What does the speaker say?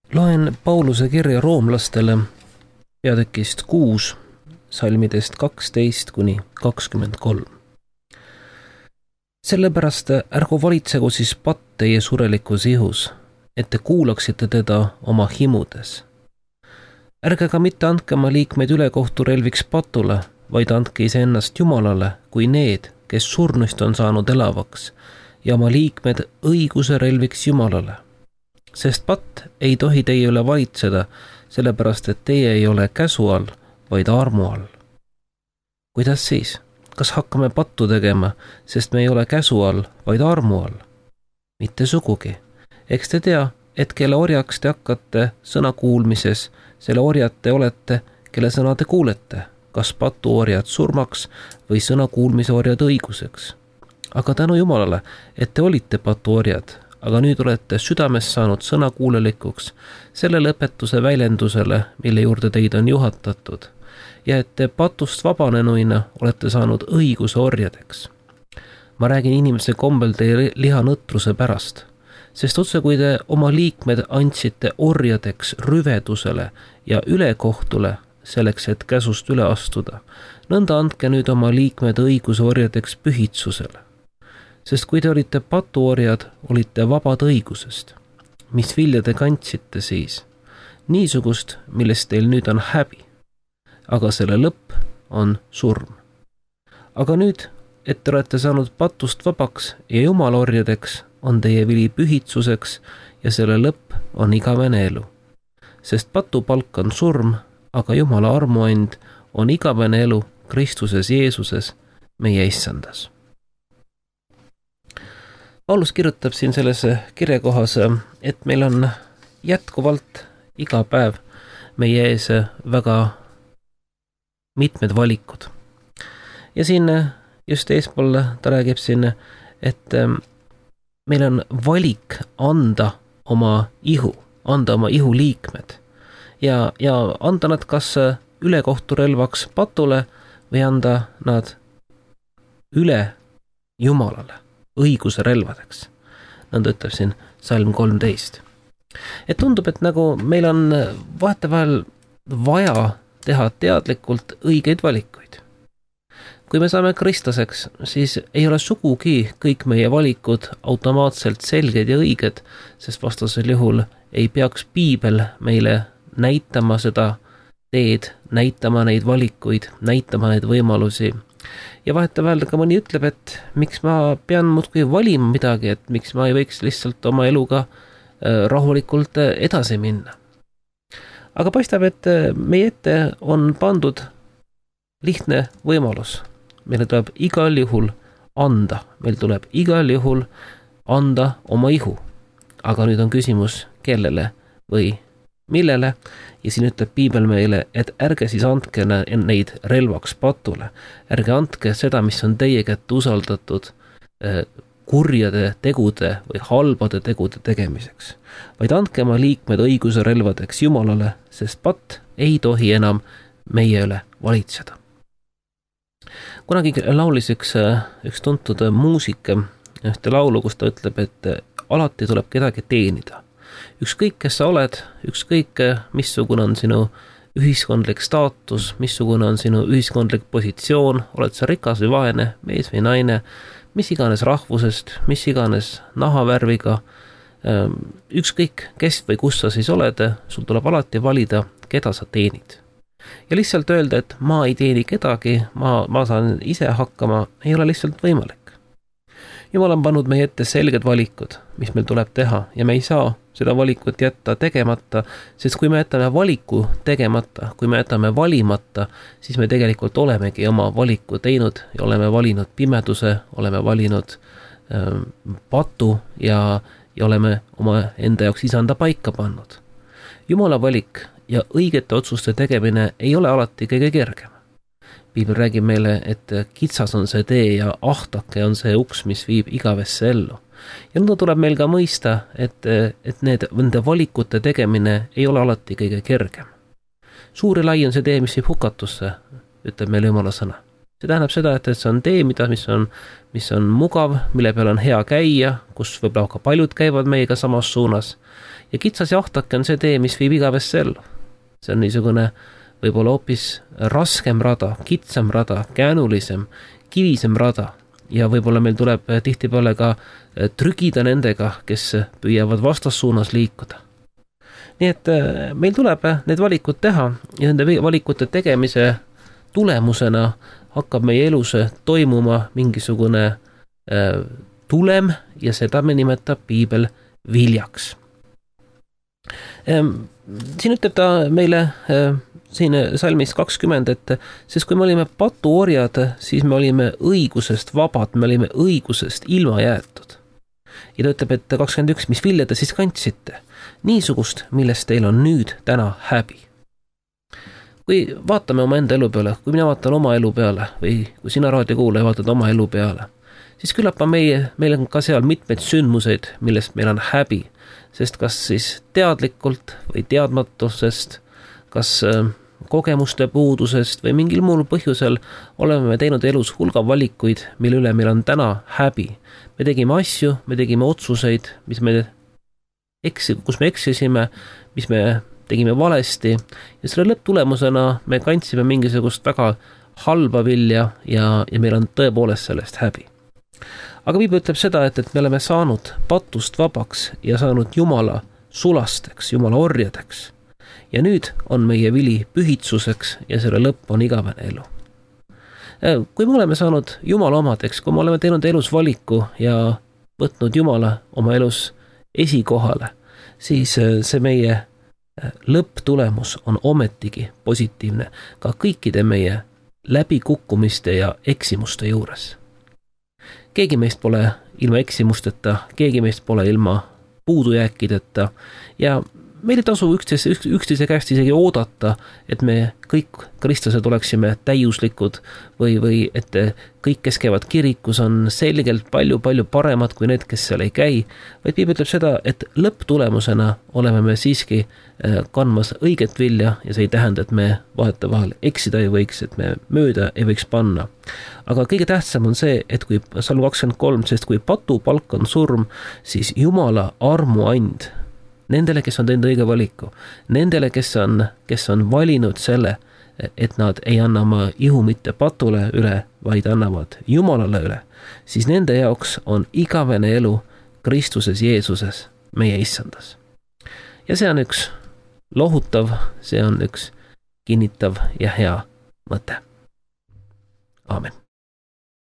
Loen Pauluse kirja roomlastele peatükist 6, salmidest 12–23. Sellepärast ärgu valitsegu siis patt teie surelikus ihus, et te kuulaksite teda oma himudes. Ärge ka mitte andke oma liikmeid ülekohturelviks patule, vaid andke iseennast Jumalale kui need, kes surnuist on saanud elavaks, ja oma liikmed õiguse relviks Jumalale. Sest patt ei tohi teie üle valitseda, sellepärast et teie ei ole käsu all, vaid armu all. Kuidas siis? Kas hakkame pattu tegema, sest me ei ole käsu all, vaid armu all? Mitte sugugi. Eks te tea, et kelle orjaks te hakkate sõna kuulmises, selle orjad te olete, kelle sõna te kuulete, kas patu orjad surmaks või sõna kuulmise orjad õiguseks. Aga tänu Jumalale, et te olite patu orjad, aga nüüd olete südames saanud sõna kuulelikuks selle lõpetuse väljendusele, mille juurde teid on juhatatud, ja et te patust vabanenuina olete saanud õiguse orjadeks. Ma räägin inimese kombel teie lihanõtruse pärast, sest otse kui te oma liikmed andsite orjadeks rüvedusele ja ülekohtule selleks, et käsust üle astuda, nõnda andke nüüd oma liikmed õiguse orjadeks pühitsusele. Sest kui te olite patuorjad, olite vabad õigusest. Mis vilja te kandsite siis? Niisugust, millest teil nüüd on häbi. Aga selle lõpp on surm. Aga nüüd, et te olete saanud patust vabaks ja Jumala orjadeks, on teie vili pühitsuseks ja selle lõpp on igavene elu. Sest patupalk on surm, aga Jumala armuand on igavene elu Kristuses Jeesuses, meie issandas. Paulus kirjutab siin selles kirjakohas, et meil on jätkuvalt iga päev meie ees väga mitmed valikud. Ja siin just eespool ta räägib siin, et meil on valik anda oma ihu liikmed ja anda nad kas ülekohturelvaks patule või anda nad üle Jumalale õiguse relvadeks. Nõnda ütleb siin salm 13. Et tundub, et nagu meil on vahetevahel vaja teha teadlikult õigeid valikuid. Kui me saame kristlaseks, siis ei ole sugugi kõik meie valikud automaatselt selged ja õiged, sest vastasel juhul ei peaks piibel meile näitama seda teed, näitama neid valikuid, näitama neid võimalusi. Ja vahetevahel ka mõni ütleb, et miks ma pean muudkui valima midagi, et miks ma ei võiks lihtsalt oma eluga rahulikult edasi minna. Aga paistab, et meie ette on pandud lihtne võimalus. Meile tuleb igal juhul anda oma ihu. Aga nüüd on küsimus, kellele või millele, ja siin ütleb piibel meile, et ärge siis andke neid relvaks patule, ärge andke seda, mis on teie kätte usaldatud kurjade tegude või halbade tegude tegemiseks, vaid andke oma liikmed õiguse relvadeks Jumalale, sest patt ei tohi enam meie üle valitseda. Kunagi laulis üks tuntud muusik ühte laulu, kus ta ütleb, et alati tuleb kedagi teenida. Ükskõik, kes sa oled, ükskõik, missugune on sinu ühiskondlik staatus, missugune on sinu ühiskondlik positsioon, oled sa rikas või vaene, mees või naine, mis iganes rahvusest, mis iganes nahavärviga, ükskõik, kes või kus sa siis oled, sul tuleb alati valida, keda sa teenid. Ja lihtsalt öelda, et ma ei teeni kedagi, ma saan ise hakkama, ei ole lihtsalt võimalik. Jumal on pannud meie ette selged valikud, mis meil tuleb teha, ja me ei saa seda valikut jätta tegemata, sest kui me jätame valiku tegemata, kui me jätame valimata, siis me tegelikult olemegi oma valiku teinud ja oleme valinud pimeduse, oleme valinud patu ja oleme oma enda jaoks isanda paika pannud. Jumala valik ja õigete otsuste tegemine ei ole alati kõige kergem. Piibel räägib meile, et kitsas on see tee ja ahtake on see uks, mis viib igavesse ellu. Ja nõnda tuleb meil ka mõista, et nende valikute tegemine ei ole alati kõige kergem. Suur ja lai on see tee, mis viib hukatusse, ütleb meile Jumala sõna. See tähendab seda, et see on tee, mis on mugav, mille peal on hea käia, kus võib-olla ka paljud käivad meiega samas suunas. ja kitsas jahtake on see tee, mis viib igavesse ellu. See on niisugune võib-olla hoopis raskem rada, kitsam rada, käänulisem, kivisem rada ja võib-olla meil tuleb tihtipeale ka trügida nendega, kes püüavad vastassuunas liikuda. Nii et meil tuleb need valikud teha ja nende valikute tegemise tulemusena hakkab meie elus toimuma mingisugune tulem ja seda me nimetab piibel viljaks. Siin ütleb ta meile siin salmis 20, et sest kui me olime patuorjad, siis me olime õigusest vabad, me olime õigusest ilma jäetud. Ja ta ütleb, et 21, mis vilja te siis kandsite? Niisugust, millest teil on nüüd täna häbi. Kui vaatame oma enda elu peale, kui mina vaatan oma elu peale või kui sina raadiokuulaja vaatad oma elu peale, siis küllap on meil on ka seal mitmeid sündmuseid, millest meil on häbi, sest kas siis teadlikult või teadmatusest, kas kogemuste puudusest või mingil muul põhjusel oleme me teinud elus hulga valikuid, mille üle meil on täna häbi. Me tegime asju, me tegime otsuseid, kus me eksisime, mis me tegime valesti ja selle lõpptulemusena me kandsime mingisugust väga halba vilja ja meil on tõepoolest sellest häbi. Aga piibel ütleb seda, et me oleme saanud patust vabaks ja saanud Jumala sulasteks, Jumala orjadeks. Ja nüüd on meie vili pühitsuseks ja selle lõpp on igavene elu. Kui me oleme saanud Jumala omadeks, kui me oleme teinud elus valiku ja võtnud Jumala oma elus esikohale, siis see meie lõpptulemus on ometigi positiivne ka kõikide meie läbikukkumiste ja eksimuste juures. Keegi meist pole ilma eksimusteta, keegi meist pole ilma puudujääkideta ja meil ei tasu üksteise käest isegi oodata, et me kõik kristlased oleksime täiuslikud või et kõik, kes käivad kirikus, on selgelt palju paremad kui need, kes seal ei käi, vaid piibel ütleb seda, et lõpptulemusena oleme me siiski kandmas õiget vilja ja see ei tähenda, et me vahetevahel eksida ei võiks, et me mööda ei võiks panna. Aga kõige tähtsam on see, et kui Salm 23, sest kui patu palk on surm, siis Jumala armuand nendele, kes on teinud õige valiku, nendele, kes on valinud selle, et nad ei anna oma ihu mitte patule üle, vaid annavad Jumalale üle, siis nende jaoks on igavene elu Kristuses Jeesuses, meie issandas. Ja see on üks lohutav, see on üks kinnitav ja hea mõte. Aamen.